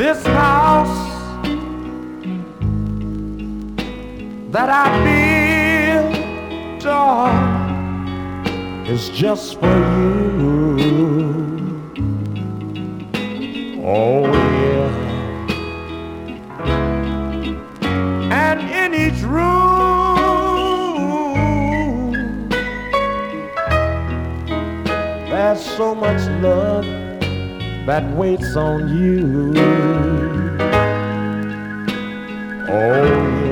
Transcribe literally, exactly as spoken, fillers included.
This house that I built, darling, is just for you. Oh yeah. And in each room there's so much love that waits on you. Oh